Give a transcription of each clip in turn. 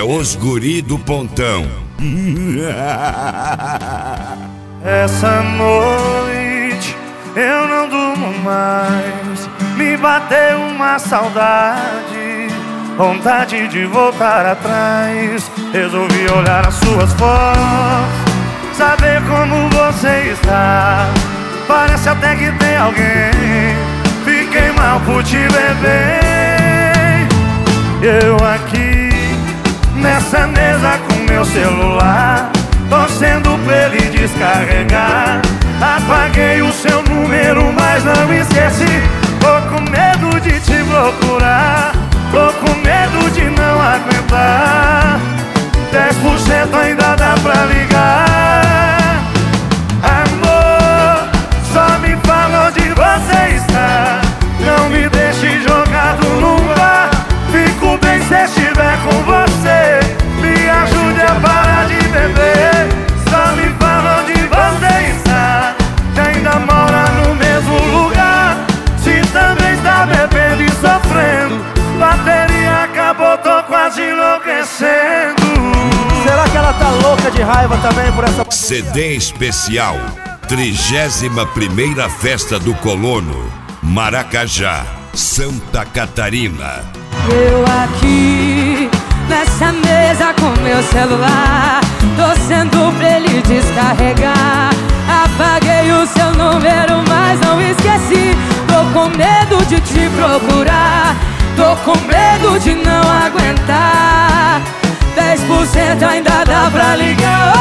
É os guri do pontão. Essa noite eu não durmo mais. Me bateu uma saudade, vontade de voltar atrás. Resolvi olhar as suas fotos, saber como você está. Parece até que tem alguém. Fiquei mal por te beber. Eu aqui nessa mesa com meu celular, torcendo pra ele descarregar. Apaguei o seu número, mas não esqueci. Tô com medo de te procurar, tô com medo de não aguentar. 10% ainda dá pra ligar. Amor, só me fala onde você está. Não me deixe jogado no bar. Fico bem se estiver com você. Me ajude a parar de beber. Só me fala onde você está. Se ainda mora no mesmo lugar. Se também está bebendo e sofrendo. Bateria acabou, tô quase enlouquecendo. Será que ela tá louca de raiva também por essa bateria? CD especial 31ª Festa do Colono, Maracajá, Santa Catarina. Eu aqui nessa mesa com meu celular, torcendo pra ele descarregar. Apaguei o seu número, mas não esqueci. Tô com medo de te procurar, tô com medo de não aguentar. 10% ainda dá pra ligar.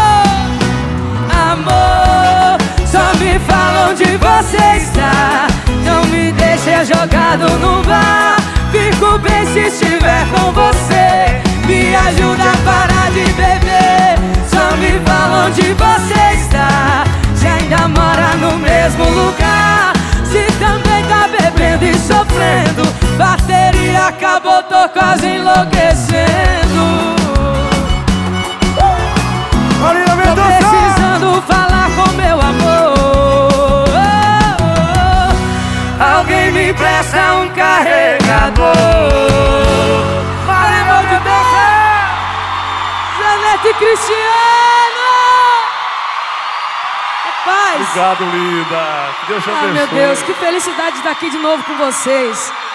Amor, amor, só me fala onde você está. Não me deixe jogado no bar. Fico bem se estiver com você. Me ajuda a parar de beber. Só me fala onde você está. Se ainda mora no mesmo lugar. Se também tá bebendo e sofrendo. Bateria acabou, tô quase enlouquecendo. Tô precisando falar com meu amor. Alguém me empresta um carregador. Maria de Deus, Janete e Cristiano. Rapaz. Obrigado, linda. Que Deus te abençoe. Ai, meu Deus, que felicidade de estar aqui de novo com vocês.